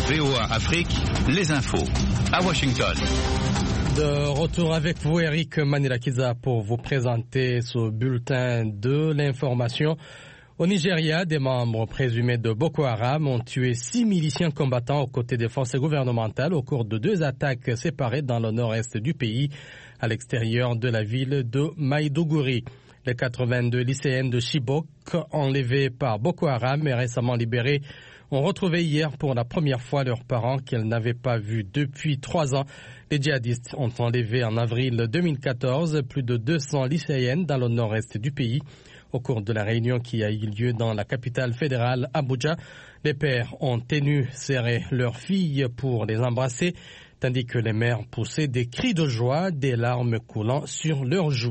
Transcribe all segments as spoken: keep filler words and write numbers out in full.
V O A Afrique, les infos. À Washington. De retour avec vous, Eric Manilakiza, pour vous présenter ce bulletin de l'information. Au Nigeria, des membres présumés de Boko Haram ont tué six miliciens combattants aux côtés des forces gouvernementales au cours de deux attaques séparées dans le nord-est du pays, à l'extérieur de la ville de Maïdougouri. Les quatre-vingt-deux lycéennes de Chibok, enlevées par Boko Haram et récemment libérées, ont retrouvé hier pour la première fois leurs parents qu'elles n'avaient pas vus depuis trois ans. Les djihadistes ont enlevé en avril deux mille quatorze plus de deux cents lycéennes dans le nord-est du pays. Au cours de la réunion qui a eu lieu dans la capitale fédérale, Abuja, les pères ont tenu serré leurs filles pour les embrasser, tandis que les mères poussaient des cris de joie, des larmes coulant sur leurs joues.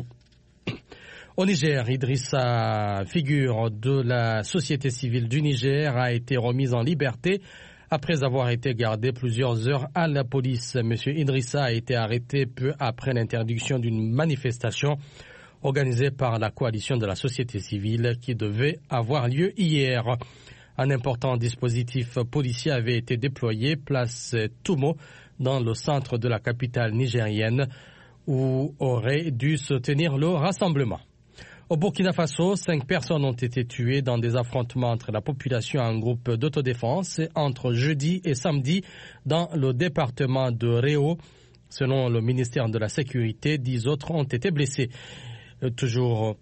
Au Niger, Idrissa, figure de la société civile du Niger, a été remise en liberté après avoir été gardé plusieurs heures à la police. Monsieur Idrissa a été arrêté peu après l'interdiction d'une manifestation organisée par la coalition de la société civile qui devait avoir lieu hier. Un important dispositif policier avait été déployé place Toumo dans le centre de la capitale nigérienne où aurait dû se tenir le rassemblement. Au Burkina Faso, cinq personnes ont été tuées dans des affrontements entre la population et un groupe d'autodéfense entre jeudi et samedi dans le département de Réau. Selon le ministère de la Sécurité, dix autres ont été blessés. Toujours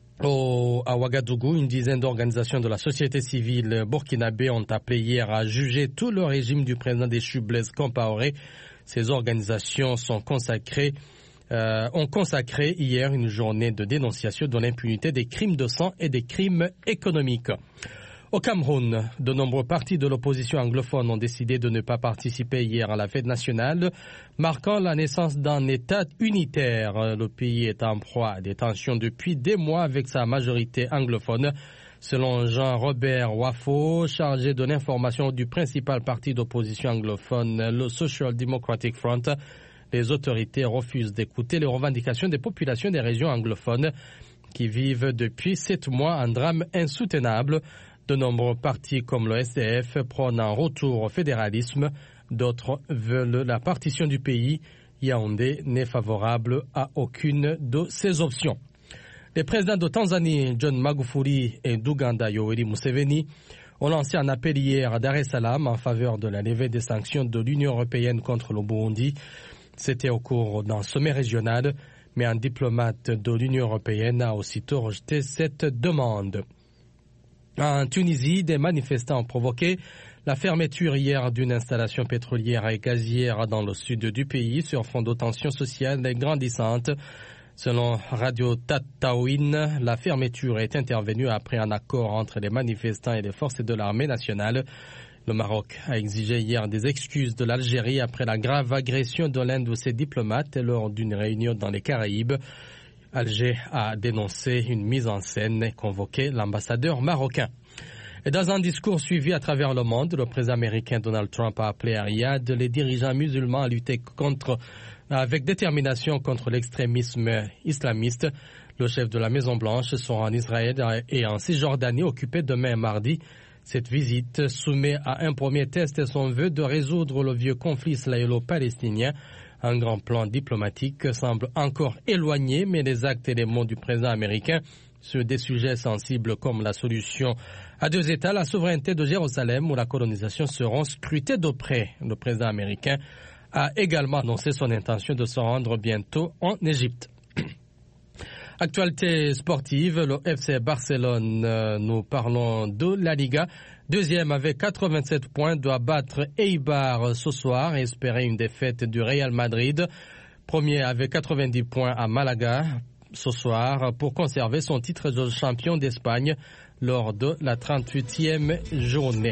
au, à Ouagadougou, une dizaine d'organisations de la société civile burkinabé ont appelé hier à juger tout le régime du président déchu Blaise Compaoré. Ces organisations sont consacrées Euh, ont consacré hier une journée de dénonciation de l'impunité des crimes de sang et des crimes économiques. Au Cameroun, de nombreux partis de l'opposition anglophone ont décidé de ne pas participer hier à la fête nationale, marquant la naissance d'un État unitaire. Le pays est en proie à des tensions depuis des mois avec sa majorité anglophone. Selon Jean-Robert Wafo, chargé de l'information du principal parti d'opposition anglophone, le Social Democratic Front, les autorités refusent d'écouter les revendications des populations des régions anglophones qui vivent depuis sept mois un drame insoutenable. De nombreux partis comme le S D F prônent un retour au fédéralisme. D'autres veulent la partition du pays. Yaoundé n'est favorable à aucune de ces options. Les présidents de Tanzanie, John Magufuli, et d'Ouganda, Yoweri Museveni, ont lancé un appel hier à Dar es Salaam en faveur de la levée des sanctions de l'Union européenne contre le Burundi. C'était au cours d'un sommet régional, mais un diplomate de l'Union européenne a aussitôt rejeté cette demande. En Tunisie, des manifestants ont provoqué la fermeture hier d'une installation pétrolière et gazière dans le sud du pays sur fond de tensions sociales grandissantes. Selon Radio Tataouine, la fermeture est intervenue après un accord entre les manifestants et les forces de l'armée nationale. Le Maroc a exigé hier des excuses de l'Algérie après la grave agression de l'un de ses diplomates lors d'une réunion dans les Caraïbes. Alger a dénoncé une mise en scène et convoqué l'ambassadeur marocain. Et dans un discours suivi à travers le monde, le président américain Donald Trump a appelé à Riyad les dirigeants musulmans à lutter contre, avec détermination contre l'extrémisme islamiste. Le chef de la Maison-Blanche sera en Israël et en Cisjordanie, occupé demain mardi. Cette visite soumet à un premier test son vœu de résoudre le vieux conflit israélo-palestinien. Un grand plan diplomatique semble encore éloigné, mais les actes et les mots du président américain sur des sujets sensibles comme la solution à deux États, la souveraineté de Jérusalem ou la colonisation seront scrutés de près. Le président américain a également annoncé son intention de se rendre bientôt en Égypte. Actualité sportive, le F C Barcelone, euh, nous parlons de la Liga. Deuxième avec quatre-vingt-sept points, doit battre Eibar ce soir et espérer une défaite du Real Madrid. Premier avec quatre-vingt-dix points à Malaga ce soir pour conserver son titre de champion d'Espagne lors de la trente-huitième journée.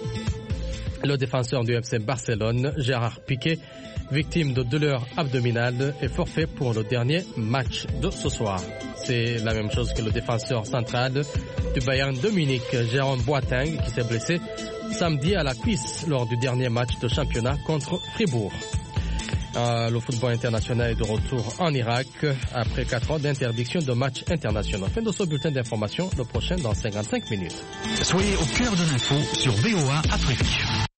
Le défenseur du F C Barcelone, Gérard Piqué, victime de douleurs abdominales, est forfait pour le dernier match de ce soir. C'est la même chose que le défenseur central du Bayern de Munich, Jérôme Boateng, qui s'est blessé samedi à la cuisse lors du dernier match de championnat contre Fribourg. Euh, le football international est de retour en Irak après quatre ans d'interdiction de matchs internationaux. Fin de ce bulletin d'information, le prochain dans cinquante-cinq minutes. Soyez au cœur de l'info sur V O A Afrique.